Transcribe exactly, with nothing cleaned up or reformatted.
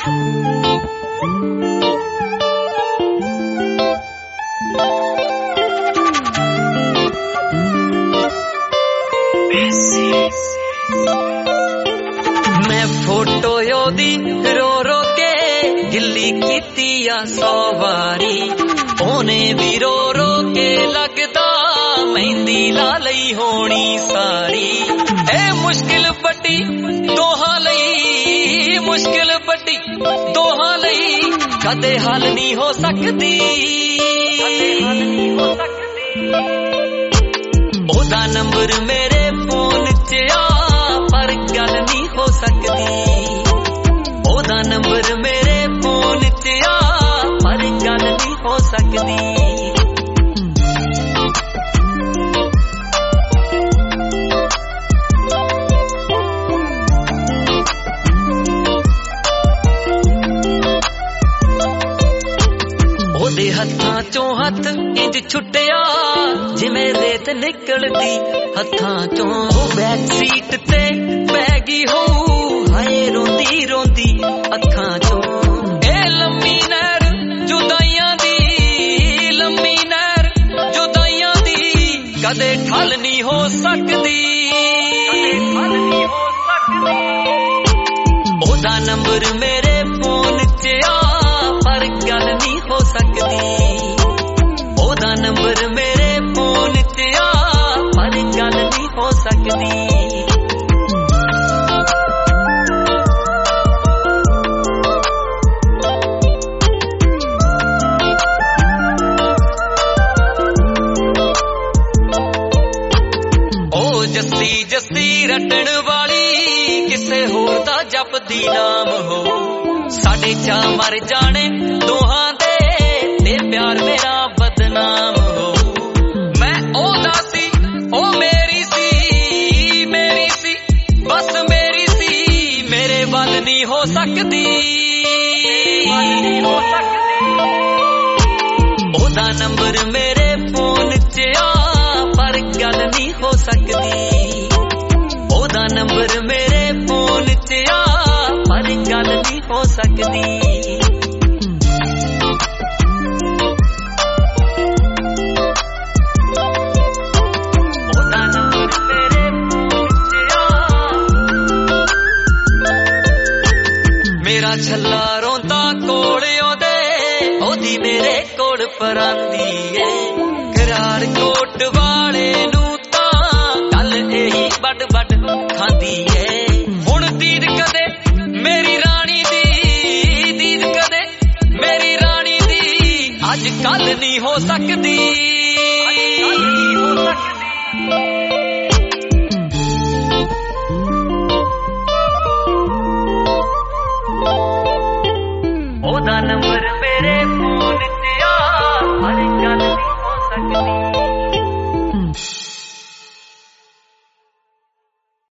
मैं फोटो योदी रो रो के गिल्ली कीतिया सौ वारी ओने भी रो रो के लगदा मेहंदी ला लई होनी सारी। ए मुश्किल बड़ी दोहां लई मुश्किल बड़ी दोहां लई कदे हल नहीं हो सकदी कदे हल नहीं हो सकदी। ओदा नंबर मेरे फोन च आ पर गल नहीं हो सकदी। ओदा नंबर मेरे फोन च आ पर गल नहीं हो सकदी। ओदे हत्थां चों हथ इंज छुट्टिया जिवें रेत निकलदी हत्थां चों। बैक सीट ते बैगी हो हाय रोंदी रोंदी अखां चों। ए लम्मी नहर जुदाइयां दी लम्मी नहर जुदाइयां दी कदे ठल नहीं हो सकदी कदे ठल नहीं हो सकदी। ओदा नंबर मेरे फोन च आ पर गल नहीं हो सकदी। ओदा नंबर मेरे फोन च आ पर गल नहीं हो सकदी। ओ जस्सी जस्सी रटण वाली किसे होर दा जपदी नाम हो। साडे चा मर जाने दोहां दे ते प्यार मेरा बदनाम हो। मैं ओदा सी ओ मेरी सी मेरी सी बस मेरी सी मेरे वल नहीं हो सकदी वल नहीं हो सकदी। ओदा नंबर मेरे फोन च आ पर गल नहीं हो सकदी। ओदा नंबर मेरे फोन च आ पर गल नहीं हो सकदी। मेरा छल्ला रोंदा कोल ओदे ओदी मेरे कोल परांदी ए। करार कोट वाले नू तां गल एही बड बड खांदी ए। हुण दीद कदे मेरी रानी दी दीद कदे मेरी रानी दी अज कल नहीं हो सकदी अज कल नहीं हो सकदी।